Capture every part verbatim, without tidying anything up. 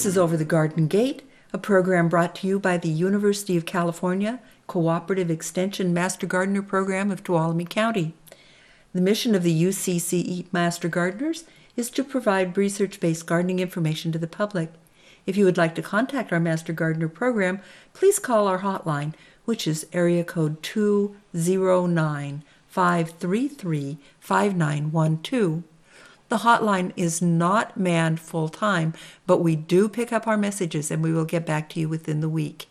This is Over the Garden Gate, a program brought to you by the University of California Cooperative Extension Master Gardener Program of Tuolumne County. The mission of the U C C E Master Gardeners is to provide research-based gardening information to the public. If you would like to contact our Master Gardener program, please call our hotline, which is area code two zero nine, five three three, five nine one two. The hotline is not manned full-time, but we do pick up our messages and we will get back to you within the week.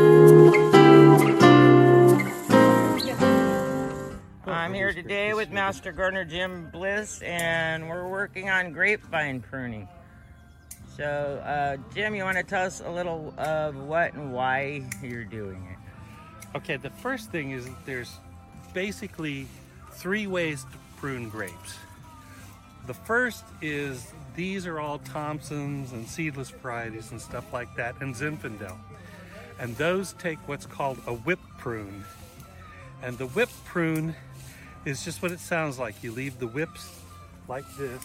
I'm here today with Master Gardener Jim Bliss, and we're working on grapevine pruning. So, uh, Jim, you want to tell us a little of what and why you're doing it? Okay, the first thing is that there's basically three ways to prune grapes. The first is these are all Thompsons and seedless varieties and stuff like that, and Zinfandel. And those take what's called a whip prune. And the whip prune is just what it sounds like. You leave the whips like this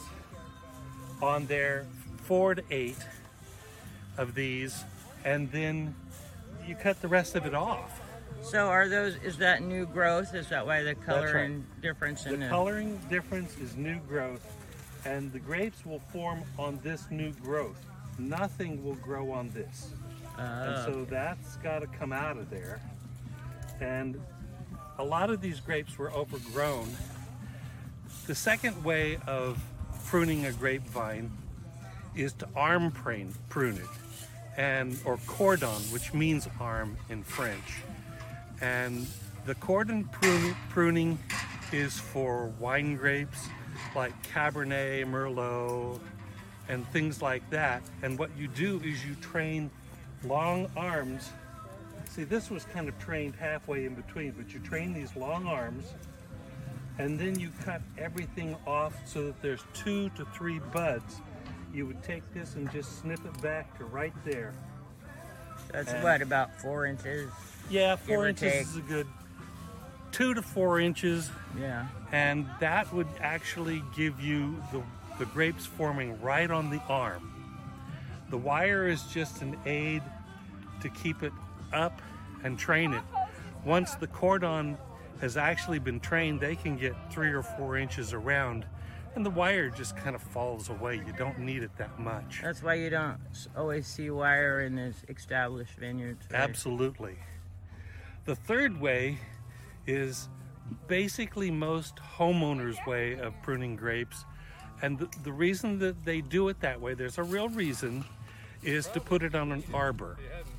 on there, four to eight of these, and then you cut the rest of it off. So are those, is that new growth? Is that why the coloring right. difference in the the... coloring difference is new growth, and the grapes will form on this new growth. Nothing will grow on this. Uh, and so that's got to come out of there. And a lot of these grapes were overgrown. The second way of pruning a grapevine is to arm prune, prune it, and or cordon, which means arm in French. And the cordon prune, pruning is for wine grapes like Cabernet, Merlot, and things like that. And what you do is you train long arms. See, this was kind of trained halfway in between, but you train these long arms, and then you cut everything off so that there's two to three buds. You would take this and just snip it back to right there. That's and what, about four inches? Yeah, four or inches take. is a good two to four inches. Yeah. And that would actually give you the, the grapes forming right on the arm. The wire is just an aid to keep it up and train it. Once the cordon has actually been trained, they can get three or four inches around, and the wire just kind of falls away. You don't need it that much. That's why you don't always see wire in these established vineyards. Right? Absolutely. The third way is basically most homeowners' way of pruning grapes, and the, the reason that they do it that way, there's a real reason, is to put it on an arbor.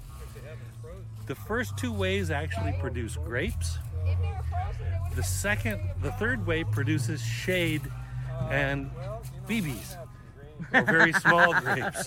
The first two ways actually produce grapes. The second, the third way produces shade and B Bs, or very small grapes.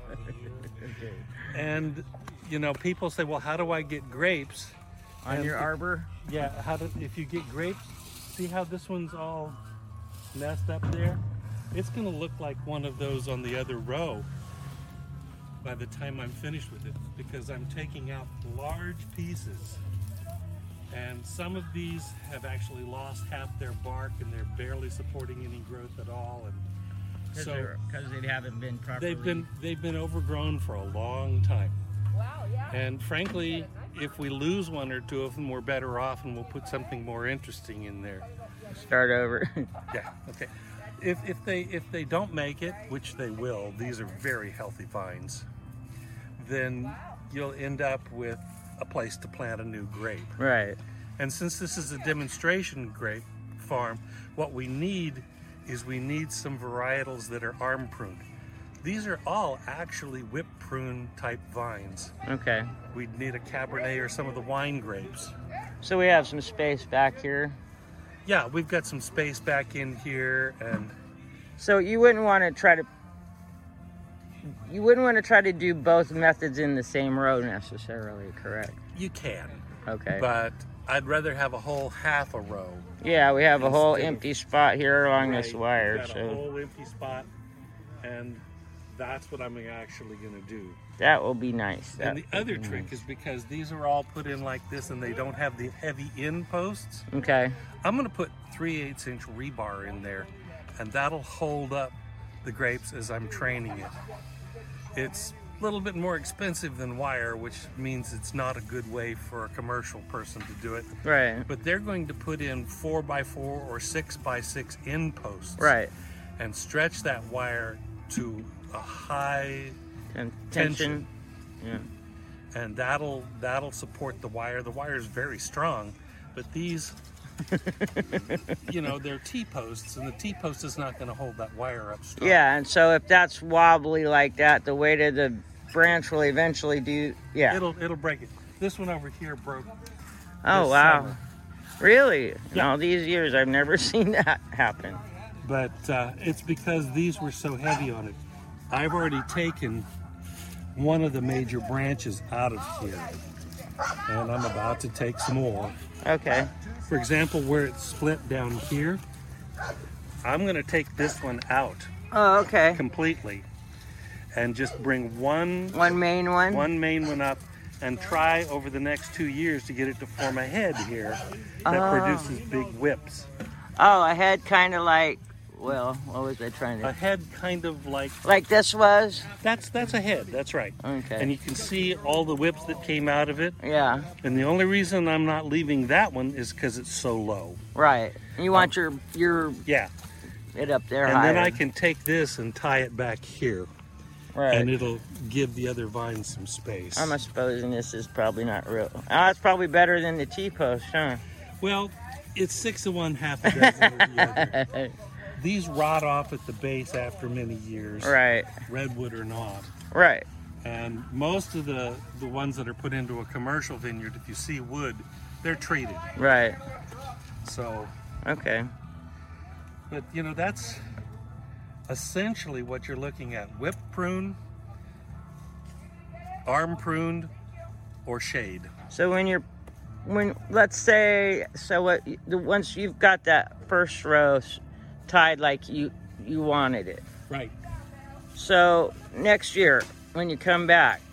And, you know, people say, well, how do I get grapes? On and your if, arbor? Yeah, how do, if you get grapes, see how this one's all messed up there? It's going to look like one of those on the other row by the time I'm finished with it, because I'm taking out large pieces. And some of these have actually lost half their bark and they're barely supporting any growth at all. And so because they haven't been properly... They've been, they've been overgrown for a long time. Wow, yeah. And frankly, if we lose one or two of them, we're better off, and we'll put something more interesting in there. Start over. Yeah, okay. If, if they if they don't make it, which they will, these are very healthy vines, then you'll end up with a place to plant a new grape. Right. And since this is a demonstration grape farm, what we need is we need some varietals that are arm pruned. These are all actually whip prune type vines. Okay. We'd need a Cabernet or some of the wine grapes. So we have some space back here. Yeah, we've got some space back in here, and so you wouldn't want to try to you wouldn't want to try to do both methods in the same row necessarily, correct? You can. Okay. But I'd rather have a whole half a row. Yeah, we have a whole Instead of- empty spot here along Right, this wire. we've got a So whole empty spot, and that's what I'm actually going to do. that will be nice. And That the will other be trick nice. is because these are all put in like this and they don't have the heavy end posts, Okay. I'm going to put three eighths inch rebar in there, and that'll hold up the grapes as I'm training it. It's little bit more expensive than wire, which means it's not a good way for a commercial person to do it. Right. But they're going to put in four by four or six by six end posts. Right. And stretch that wire to a high And tension. tension. Yeah. And that'll that'll support the wire. The wire is very strong, but these, you know, they're T-posts, and the T-post is not going to hold that wire up strong. Yeah, and so if that's wobbly like that, the weight of the branch will eventually do. Yeah. It'll it'll break it. This one over here broke. Oh this wow. summer. Really? In Yeah. all these years, I've never seen that happen. But uh, it's because these were so heavy on it. I've already taken one of the major branches out of here, and I'm about to take some more. Okay. For example, where it's split down here, I'm going to take this one out Oh, okay. completely and just bring one One main one. one main one up and try over the next two years to get it to form a head here that Oh. produces big whips. Oh, a head kind of like. Well, what was I trying A to? head kind of like Like this was. that's that's a head. That's right. Okay. And you can see all the whips that came out of it. Yeah. And the only reason I'm not leaving that one is because it's so low. Right. You want your your Yeah. it up there And higher. then I can take this and tie it back here, Right. and it'll give the other vines some space. I'm supposing this is probably not real. Ah, it's probably better than the T-post, huh? Well, it's six of one, half a dozen of the other. These rot off at the base after many years, Right. redwood or not. Right. And most of the, the ones that are put into a commercial vineyard, if you see wood, they're treated. Right. So, Okay. but you know, that's essentially what you're looking at. Whip prune, arm pruned, or shade. So when you're, when let's say, so what? The once you've got that first row s- tied like you you wanted it. Right. So next year when you come back,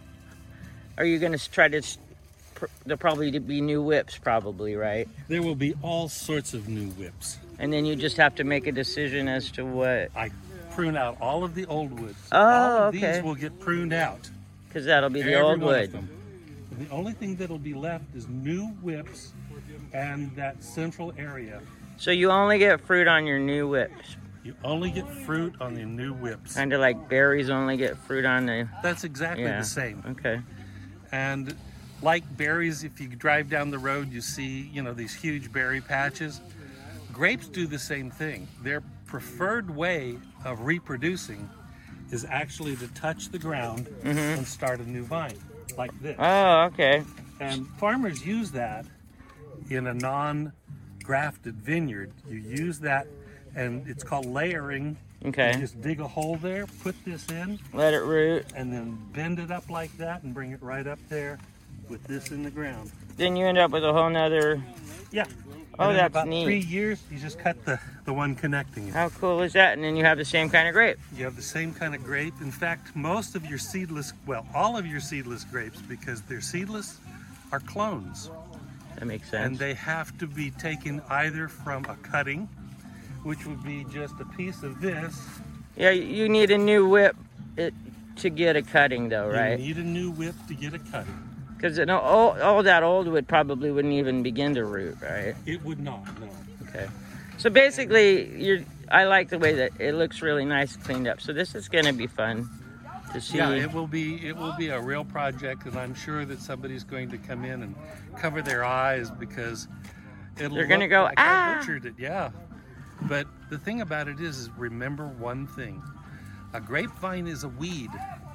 are you going to try to? s- pr- There'll probably be new whips, probably, right? There will be all sorts of new whips. And then you just have to make a decision as to what, I prune out all of the old woods. Oh, all of okay. these will get pruned out. because that'll be the Every old one of wood. them. The only thing that'll be left is new whips and that central area. So you only get fruit on your new whips, You only get fruit on the new whips. kind of like berries only get fruit on the. That's exactly Yeah. the same. Okay. And like berries, if you drive down the road, you see, you know, these huge berry patches. Grapes do the same thing. Their preferred way of reproducing is actually to touch the ground and start a new vine, like this. Oh, okay. And farmers use that in a non-grafted vineyard. You use that, and it's called layering. Okay. You just dig a hole there, put this in, Let it root. and then bend it up like that and bring it right up there with this in the ground. Then you end up with a whole nother. Yeah. Oh, And in that's about neat. three years, you just cut the, the one connecting it. How cool is that? And then you have the same kind of grape. You have the same kind of grape. In fact, most of your seedless, well, all of your seedless grapes, because they're seedless, are clones. That makes And sense. they have to be taken either from a cutting, which would be just a piece of this. Yeah, you need a new whip it, to get a cutting, though, right? You need a new whip to get a cutting. Because all, all that old wood probably wouldn't even begin to root, right? It would not, no. Okay. So basically, you're. I like the way that it looks really nice, cleaned up. So this is going to be fun to see. Yeah, it will be it will be a real project, and I'm sure that somebody's going to come in and cover their eyes because it'll They're gonna look go, like "Ah!" I butchered it. Yeah. But the thing about it is, is remember one thing. A grapevine is a weed.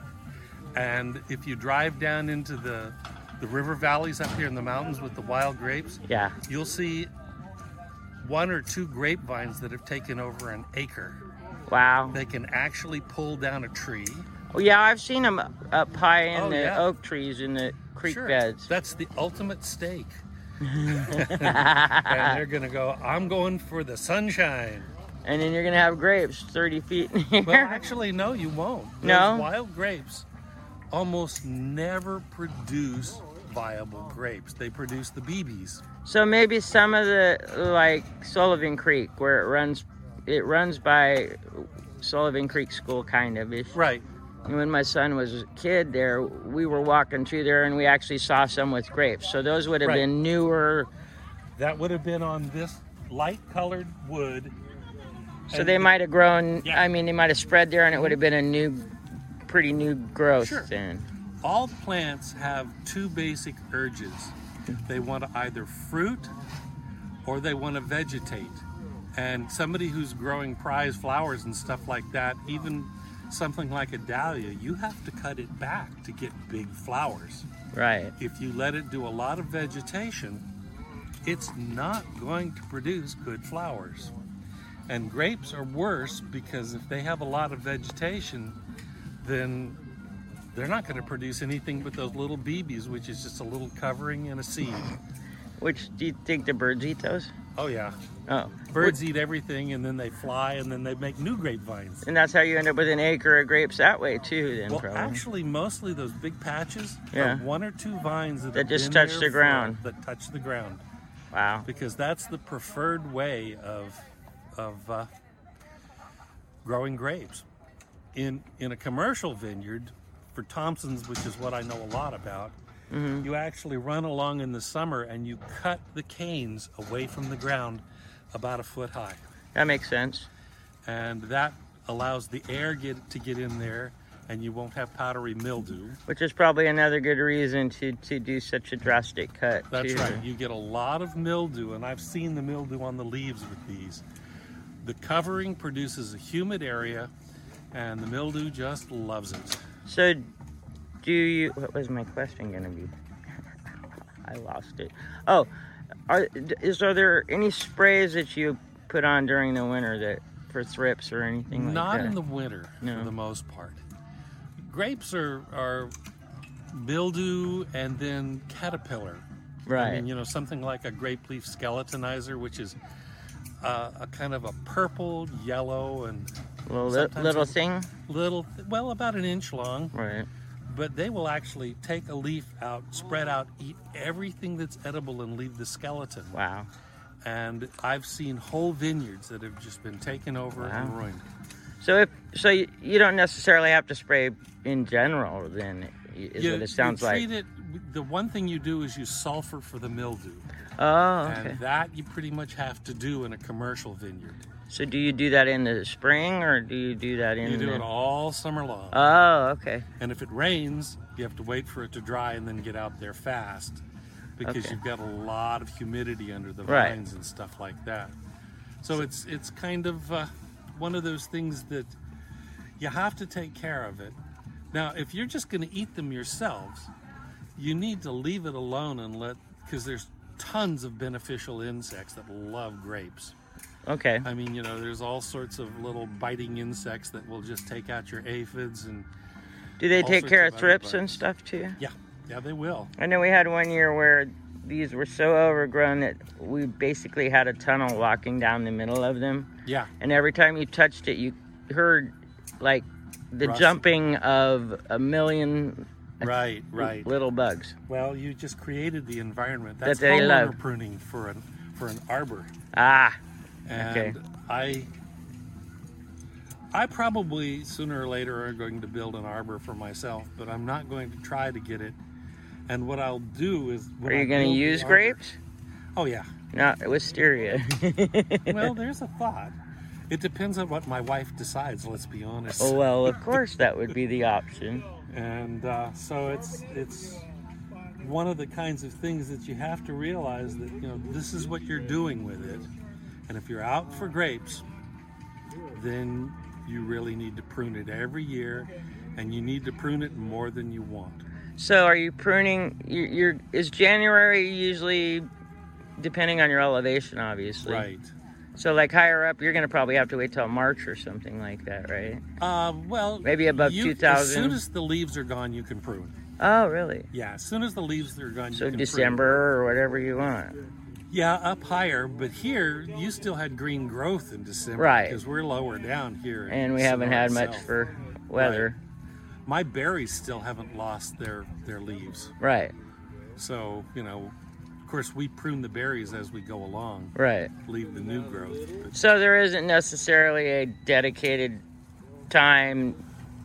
And if you drive down into the the river valleys up here in the mountains with the wild grapes, Yeah. you'll see one or two grapevines that have taken over an acre. Wow. They can actually pull down a tree. Oh, yeah, I've seen them up high in Oh, the yeah. oak trees in the creek Sure. beds. That's the ultimate stake. And they're gonna go, I'm going for the sunshine. And then you're going to have grapes thirty feet in here. Well, actually, no, you won't. Those No? wild grapes almost never produce viable grapes. They produce the B Bs. So maybe some of the, like Sullivan Creek, where it runs, it runs by Sullivan Creek School, kind of ish. Right. when my son was a kid there, we were walking through there and we actually saw some with grapes. So those would have Right. been newer. That would have been on this light colored wood. So And they might have grown, Yeah. I mean, they might have spread there and it would have been a new, pretty new growth Sure. then. All plants have two basic urges. They want to either fruit or they want to vegetate. And somebody who's growing prize flowers and stuff like that, even something like a dahlia, you have to cut it back to get big flowers. Right. If you let it do a lot of vegetation, it's not going to produce good flowers. And grapes are worse because if they have a lot of vegetation, then they're not going to produce anything but those little B Bs, which is just a little covering and a seed. Which, do you think the birds eat those? Oh yeah. Oh. Birds eat everything and then they fly and then they make new grapevines. And that's how you end up with an acre of grapes that way too then, Well, probably. actually, mostly those big patches Yeah. are one or two vines that, That have just been touch there the ground. for- that touch the ground. Wow. Because that's the preferred way of of uh, growing grapes. In in a commercial vineyard, for Thompson's, which is what I know a lot about, Mm-hmm. you actually run along in the summer and you cut the canes away from the ground about a foot high, That makes sense. and that allows the air get to get in there, and you won't have powdery mildew. Which is probably another good reason to, to do such a drastic cut. That's too. right. You get a lot of mildew, and I've seen the mildew on the leaves with these. The covering produces a humid area, and the mildew just loves it. So, do you? What was my question gonna be? I lost it. Oh, are is are there any sprays that you put on during the winter that for thrips or anything like Not that? in the winter, No. for the most part. Grapes are are mildew and then caterpillar. right. I mean, you know, something like a grape leaf skeletonizer, which is uh, a kind of a purple, yellow, and little li- sometimes little a thing. little, well, about an inch long. Right. But they will actually take a leaf out, spread out, eat everything that's edible, and leave the skeleton. Wow. And I've seen whole vineyards that have just been taken over and Wow. ruined. So if so, you, you don't necessarily have to spray in general. Then is You- what it sounds you like. treat it, the one thing you do is use sulfur for the mildew. Oh, okay. And that you pretty much have to do in a commercial vineyard. So do you do that in the spring or do you do that in? You do the... it all summer long. Oh, okay. And if it rains, you have to wait for it to dry and then get out there fast, because Okay. you've got a lot of humidity under the Right. vines and stuff like that. So it's it's kind of uh, one of those things that you have to take care of it. Now, if you're just going to eat them yourselves, you need to leave it alone and let, because there's tons of beneficial insects that love grapes. Okay. I mean, you know, there's all sorts of little biting insects that will just take out your aphids, and Do they all take sorts care of of thrips other and bugs. stuff too? yeah, yeah, they will. I know we had one year where these were so overgrown that we basically had a tunnel walking down the middle of them. Yeah, And every time you touched it, you heard like the Rust. jumping of a million right, right. little bugs. Well, you just created the environment. That's That they homeowner love. pruning for an for an arbor. Ah, And Okay. I I probably sooner or later are going to build an arbor for myself, but I'm not going to try to get it. And what I'll do is when are I you going to build the use arbor- grapes? Oh yeah. Not wisteria. Well, there's a thought. It depends on what my wife decides, let's be honest. Oh, well, of course that would be the option. And uh, so it's it's one of the kinds of things that you have to realize that, you know, this is what you're doing with it. And if you're out for grapes, then you really need to prune it every year, and you need to prune it more than you want. So are you pruning, you're, you're is January usually, depending on your elevation, obviously. Right. So like higher up, you're going to probably have to wait till March or something like that, right? Uh, well, Maybe above you, two thousand? As soon as the leaves are gone, you can prune. Oh, really? Yeah, as soon as the leaves are gone, you So can December or whatever you want. prune. Yeah, up higher, but here you still had green growth in December, Right. because we're lower down here. in And we haven't Sonora had much itself. for weather. My berries still haven't lost their their leaves, Right, so you know, of course, we prune the berries as we go along, right. leave the new growth. But So there isn't necessarily a dedicated time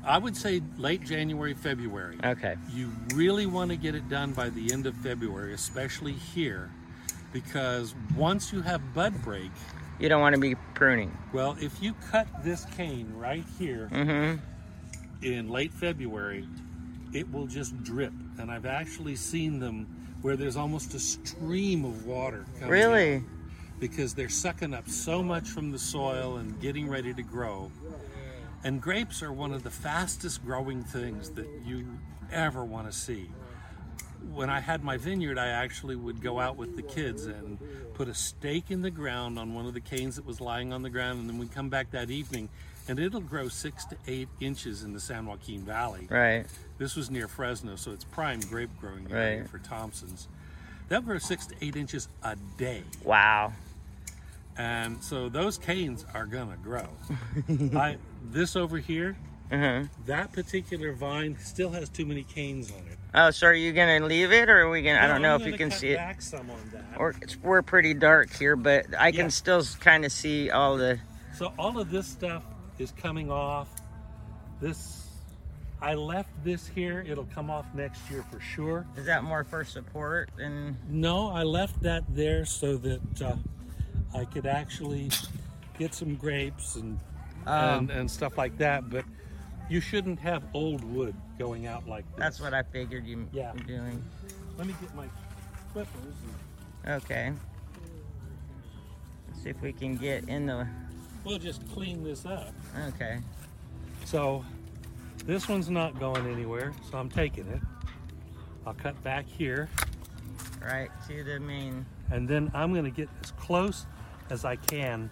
I would say late January, February. Okay. You really want to get it done by the end of February, especially here, because once you have bud break, You don't want to be pruning. well, if you cut this cane right here Mm-hmm. in late February, it will just drip. And I've actually seen them where there's almost a stream of water coming Really? out, because they're sucking up so much from the soil and getting ready to grow. And grapes are one of the fastest growing things that you ever want to see. When I had my vineyard, I actually would go out with the kids and put a stake in the ground on one of the canes that was lying on the ground, and then we'd come back that evening, and it'll grow six to eight inches in the San Joaquin Valley. Right. This was near Fresno, so it's prime grape growing area Right. for Thompson's. They'll grow six to eight inches a day. Wow. And so those canes are gonna grow. I, this over here, Uh-huh. that particular vine still has too many canes on it. Oh, so are you gonna leave it, or are we gonna? I don't know I'm if you gonna can cut see it. back some on that. Or it's, we're pretty dark here, but I can Yeah. still kind of see all the. So all of this stuff is coming off. This, I left this here. It'll come off next year for sure. Is that more for support than? No, I left that there so that uh, I could actually get some grapes and, Um, and and stuff like that. But you shouldn't have old wood going out like this. That's what I figured you Yeah. were doing. Let me get my clippers. And Okay. Let's see if we can get in the. we'll just clean this up. Okay. So this one's not going anywhere, so I'm taking it. I'll cut back here, Right to the main. and then I'm gonna get as close as I can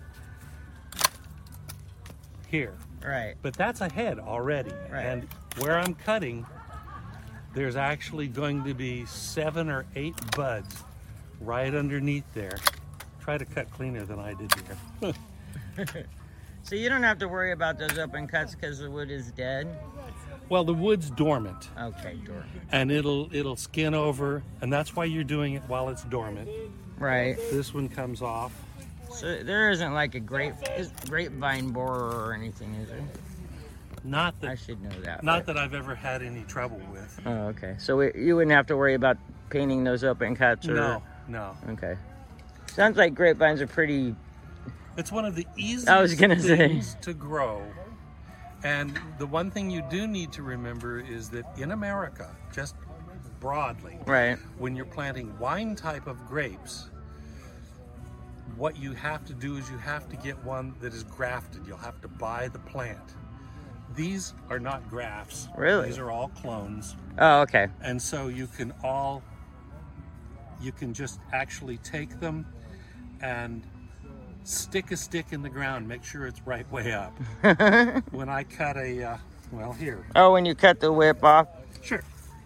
here. Right. But that's ahead already. Right. And where I'm cutting, there's actually going to be seven or eight buds right underneath there. Try to cut cleaner than I did here. So you don't have to worry about those open cuts because the wood is dead. Well, the wood's dormant, Okay, dormant. and it'll it'll skin over, and that's why you're doing it while it's dormant. Right. This one comes off. So there isn't like a grape is, grapevine borer or anything, is there? Not I that should know that. not that I've ever had any trouble with. Oh, okay. So we, you wouldn't have to worry about painting those open cuts, or No, no. Okay. Sounds like grapevines are pretty. It's one of the easiest I was gonna say. things to grow. And the one thing you do need to remember is that in America, just broadly, Right. when you're planting wine type of grapes, what you have to do is you have to get one that is grafted. You'll have to buy the plant. These are not grafts. Really? These are all clones. Oh, okay. And so you can all, you can just actually take them and stick a stick in the ground, make sure it's right way up. When I cut a, uh, well here, Oh, when you cut the whip off. sure.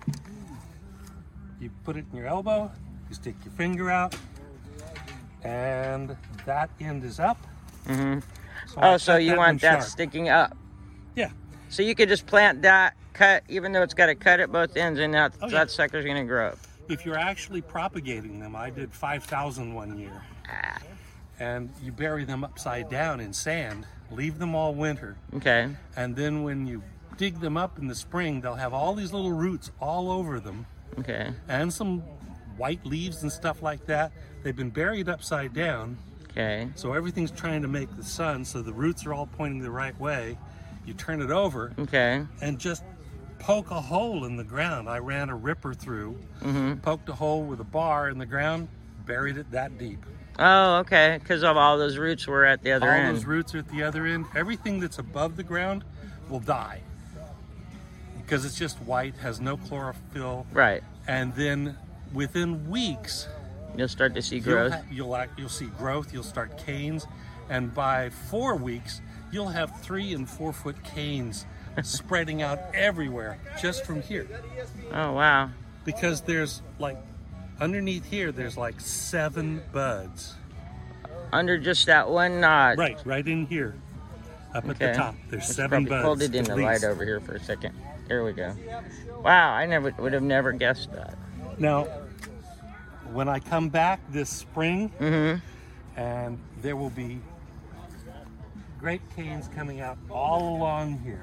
You put it in your elbow, you stick your finger out, and that end is up. Mm-hmm. So I Oh, so cut you that one want that sharp. sticking up. Yeah. So you could just plant that cut, even though it's got to cut at both ends, and that, Oh, yeah. that sucker's going to grow up. If you're actually propagating them, I did five thousand one year. Ah. And you bury them upside down in sand, leave them all winter. Okay. And then when you dig them up in the spring, they'll have all these little roots all over them Okay. and some white leaves and stuff like that. They've been buried upside down, Okay. so everything's trying to make the sun, so the roots are all pointing the right way. You turn it over Okay. and just poke a hole in the ground. I ran a ripper through, Mm-hmm. poked a hole with a bar in the ground, buried it that deep. Oh, okay. Because of all those roots were at the other All end. those roots are at the other end. Everything that's above the ground will die because it's just white, has no chlorophyll. Right. And then within weeks, You'll start to see you'll, growth. ha- you'll, act- you'll see growth. You'll start canes, and by four weeks, you'll have three and four foot canes spreading out everywhere just from here. Oh, wow. Because there's like underneath here, there's like seven buds. Under just that one notch. Right, right in here, up at Okay. the top. There's Let's seven probably buds. hold it in at the least. light over here for a second. There we go. Wow, I never would have never guessed that. Now, when I come back this spring, Mm-hmm. and there will be grape canes coming out all along here.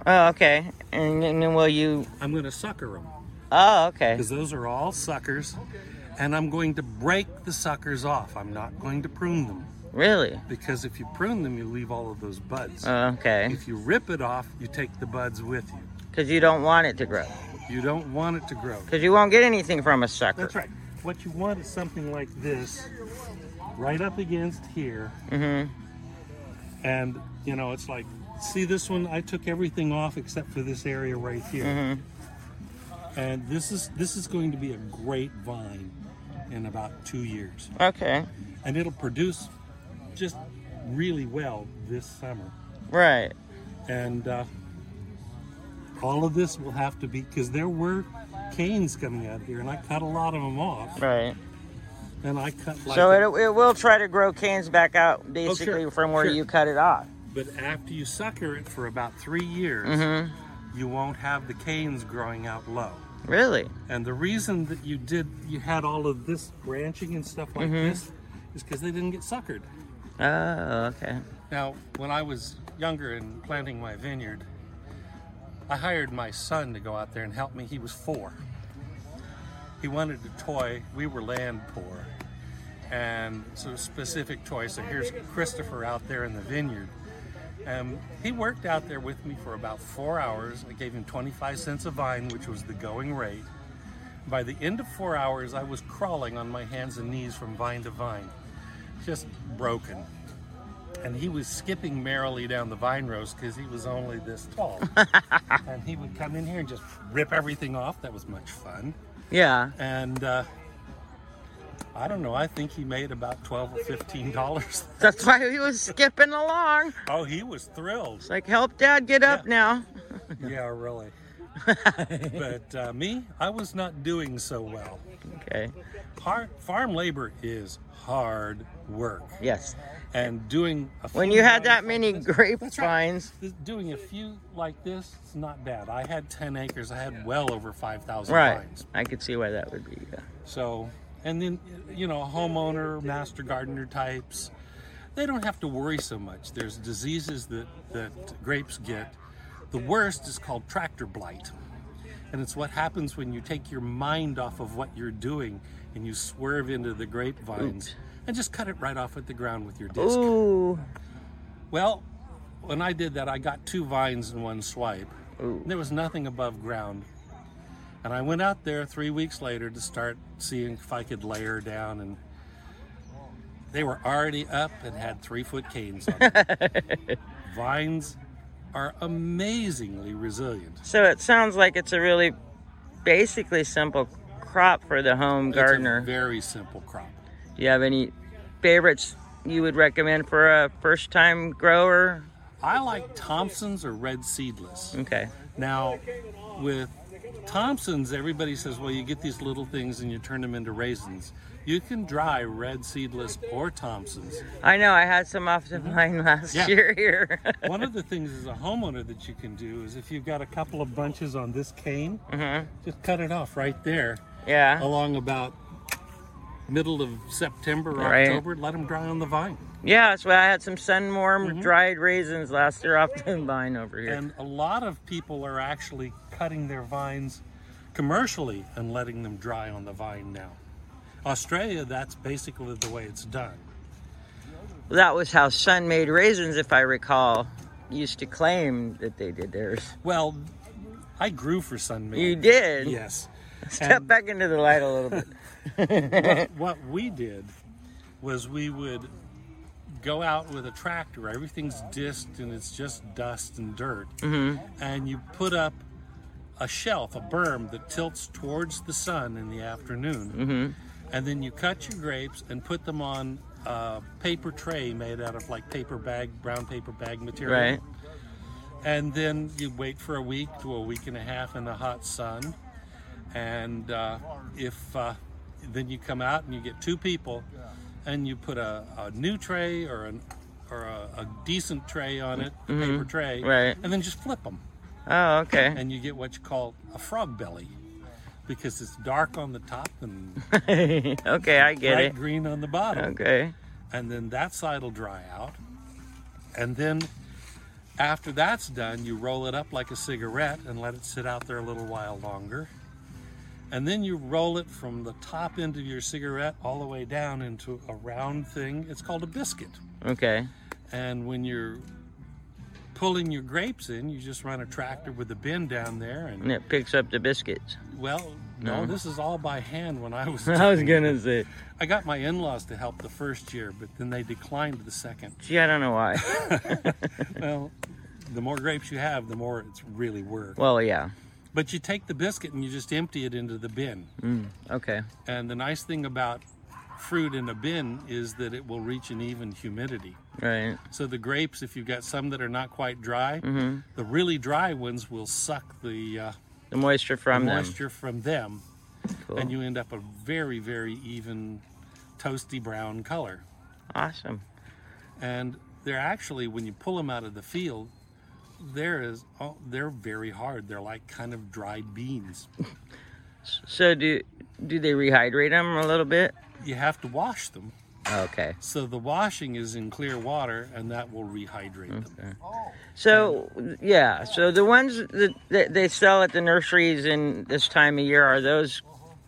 Oh, okay. And, and then will you? I'm going to sucker them Oh, okay. because those are all suckers, and I'm going to break the suckers off. I'm not going to prune them Really? because if you prune them, you leave all of those buds. Oh, okay. If you rip it off, you take the buds with you. Because you don't want it to grow. You don't want it to grow. Because you won't get anything from a sucker. That's right. What you want is something like this, right up against here. Mm-hmm. And, you know, it's like, see this one? I took everything off except for this area right here. Mm-hmm. And this is this is going to be a great vine in about two years. Okay. And it'll produce just really well this summer. Right. And uh, all of this will have to be, because there were canes coming out here, and I cut a lot of them off. Right. And I cut like So a- it, it will try to grow canes back out basically Oh, sure, from where sure. you cut it off. But after you sucker it for about three years, Mm-hmm. you won't have the canes growing out low. Really? And the reason that you did, you had all of this branching and stuff like Mhm. this, is because they didn't get suckered. Oh, okay. Now, when I was younger and planting my vineyard, I hired my son to go out there and help me. He was four. He wanted a toy. We were land poor. And so specific toy. So here's Christopher out there in the vineyard. Um, he worked out there with me for about four hours. I gave him twenty-five cents a vine, which was the going rate. By the end of four hours, I was crawling on my hands and knees from vine to vine, just broken. And he was skipping merrily down the vine rows because he was only this tall. And he would come in here and just rip everything off. That was much fun. Yeah. And uh, I don't know, I think he made about twelve or fifteen dollars. That's why he was skipping along. Oh, he was thrilled. It's like, help Dad get up Yeah. now. Yeah, really. But uh, me, I was not doing so well. Okay. Har- farm labor is hard work. Yes. And doing a few When you had vines that like many this- grapevines. That's right. Doing a few like this, it's not bad. I had ten acres. I had well over five thousand Right. vines. I could see why that would be. Yeah. So, and then, you know, homeowner, master gardener types, they don't have to worry so much. There's diseases that, that grapes get. The worst is called tractor blight. And it's what happens when you take your mind off of what you're doing and you swerve into the grapevines Oops. and just cut it right off at the ground with your disc. Ooh. Well, when I did that, I got two vines in one swipe. Ooh. There was nothing above ground. And I went out there three weeks later to start seeing if I could layer down, and they were already up and had three foot canes on them. Vines are amazingly resilient. So it sounds like it's a really basically simple crop for the home gardener. It's a very simple crop. Do you have any favorites you would recommend for a first time grower? I like Thompson's or Red Seedless. Okay. Now, with Thompson's, everybody says, well, you get these little things and you turn them into raisins. You can dry Red Seedless or Thompson's. I know, I had some off of mine last Yeah. year here. One of the things as a homeowner that you can do is if you've got a couple of bunches on this cane, Mm-hmm. just cut it off right there Yeah. along about middle of September or Right. October. Let them dry on the vine. Yeah, that's why I had some sun warm Mm-hmm. dried raisins last year off the vine over here. And a lot of people are actually cutting their vines commercially and letting them dry on the vine now. Australia, that's basically the way it's done. That was how Sun Made Raisins, if I recall, used to claim that they did theirs. Well, I grew for Sun You Made. did? Yes. Step And back into the light a little bit. what, what we did was we would go out with a tractor. Everything's disked and it's just dust and dirt. Mm-hmm. And you put up a shelf, a berm that tilts towards the sun in the afternoon. Mm-hmm. And then you cut your grapes and put them on a paper tray made out of like paper bag, brown paper bag material. Right. And then you wait for a week to a week and a half in the hot sun. And uh, if uh, then you come out and you get two people and you put a, a new tray or, an, or a, a decent tray on it, a Mhm. paper tray, Right. and then just flip them. Oh, okay. And you get what you call a frog belly because it's dark on the top and Okay, I get bright it. green on the bottom. Okay. And then that side will dry out. And then After that's done, you roll it up like a cigarette and let it sit out there a little while longer. And then you roll it from the top end of your cigarette all the way down into a round thing. It's called a biscuit. Okay. And when you're pulling your grapes in, you just run a tractor with a bin down there. And, And it picks up the biscuits. well, no, No. this is all by hand when I was I was doing gonna it. say. I got my in-laws to help the first year, but then they declined the second. Gee, I don't know why. Well, the more grapes you have, the more it's really worth. Well, yeah. But you take the biscuit and you just empty it into the bin. Mm, okay. And the nice thing about fruit in a bin is that it will reach an even humidity. Right. So the grapes, if you've got some that are not quite dry, Mm-hmm. the really dry ones will suck the, uh, The moisture from the them. moisture from them, Cool. and you end up a very, very even toasty brown color. Awesome. And they're actually, when you pull them out of the field, there is, oh, they're very hard. They're like kind of dried beans. So do do they rehydrate them a little bit? You have to wash them. Okay. So the washing is in clear water, and that will rehydrate them. So yeah, so the ones that, that they sell at the nurseries in this time of year, are those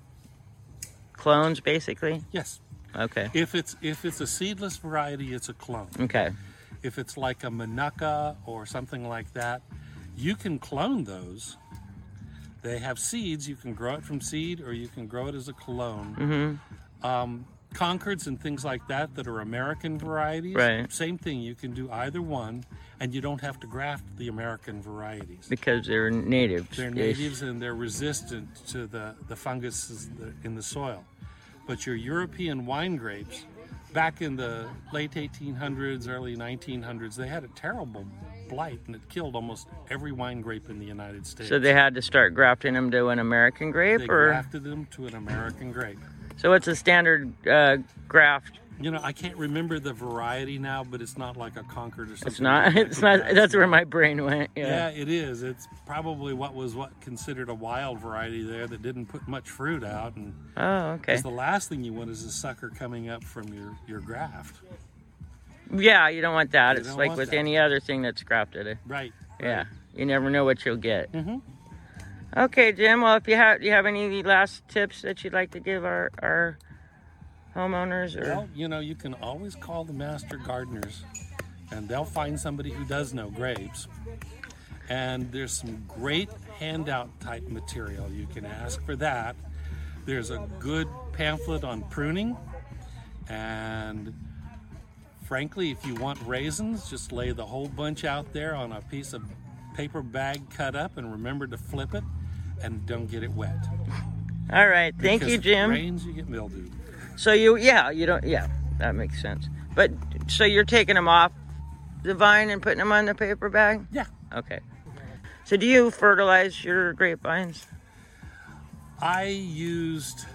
clones basically? Yes. Okay. If it's if it's a seedless variety, it's a clone. Okay. If it's like a Manuka or something like that, you can clone those. They have seeds. You can grow it from seed, or you can grow it as a clone. Mm-hmm. Um, Concords and things like that that are American varieties, Right. same thing. You can do either one, and you don't have to graft the American varieties. Because they're natives. They're They- natives and they're resistant to the, the fungus in the soil. But your European wine grapes, back in the late eighteen hundreds, early nineteen hundreds, they had a terrible blight, and it killed almost every wine grape in the United States. So they had to start grafting them to an American grape, They or grafted them to an American grape. so what's a standard uh, graft? You know, I can't remember the variety now, but it's not like a Concord or something. It's not. like It's that. not. That's where my brain went. Yeah, Yeah. it is. It's probably what was what considered a wild variety there that didn't put much fruit out, and Oh, okay. 'cause the last thing you want is a sucker coming up from your your graft. Yeah, you don't want that. You It's don't like want with that. any other thing that's grafted. Right. Yeah, you never know what you'll get. Mm-hmm. Okay, Jim. Well, if you have, do you have any last tips that you'd like to give our our homeowners? Or Well, you know, you can always call the master gardeners, and they'll find somebody who does know grapes. And there's some great handout type material. You can ask for that. There's a good pamphlet on pruning, and frankly, if you want raisins, just lay the whole bunch out there on a piece of paper bag cut up, and remember to flip it, and don't get it wet. all right. Thank Because you, if Jim. it rains, you get mildew. So you, yeah, you don't, yeah, that makes sense. But so you're taking them off the vine and putting them on the paper bag? Yeah. Okay. So do you fertilize your grapevines? I used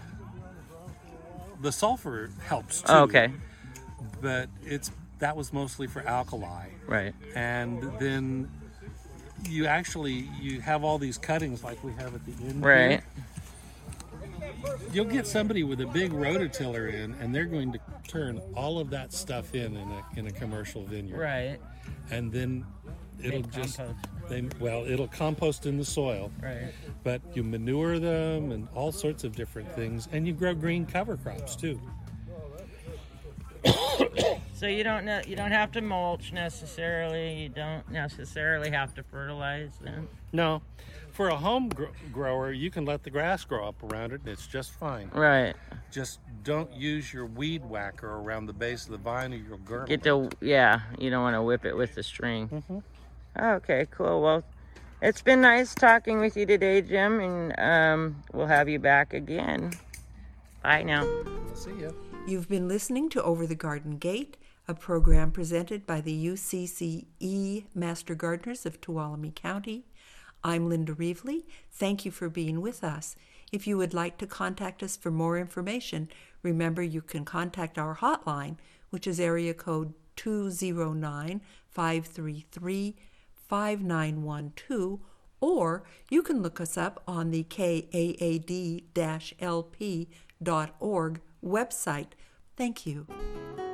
the sulfur helps too. Oh, okay. But it's that was mostly for alkali, Right. and then you actually you have all these cuttings like we have at the end. Right. Here. You'll get somebody with a big rototiller in, and they're going to turn all of that stuff in in a, in a commercial vineyard. Right. And then it'll Make just compost. they well it'll compost in the soil. Right. But you manure them and all sorts of different things, and you grow green cover crops too. So you don't know, you don't have to mulch necessarily. You don't necessarily have to fertilize then. No, for a home gr- grower, you can let the grass grow up around it, and it's just fine. Right. Just don't use your weed whacker around the base of the vine, or you'll girdle. Get the, yeah, you don't want to whip it with the string. Mhm. Okay, cool. Well, it's been nice talking with you today, Jim, and um, we'll have you back again. Bye now. See ya. You've been listening to Over the Garden Gate, a program presented by the U C C E Master Gardeners of Tuolumne County. I'm Linda Reevely. Thank you for being with us. If you would like to contact us for more information, remember you can contact our hotline, which is area code two oh nine, five three three, five nine one two, or you can look us up on the K A A D L P dot org website. Thank you.